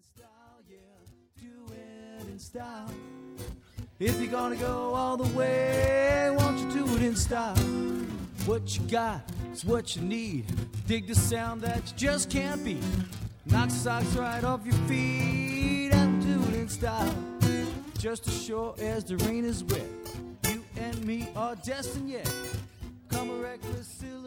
style, yeah, do it in style. If you're gonna go all the way, won't you do it in style? What you got is what you need. Dig the sound that you just can't beat. Knock socks right off your feet and do it in style. Just as sure as the rain is wet, you and me are destined yet. Come a reckless, silly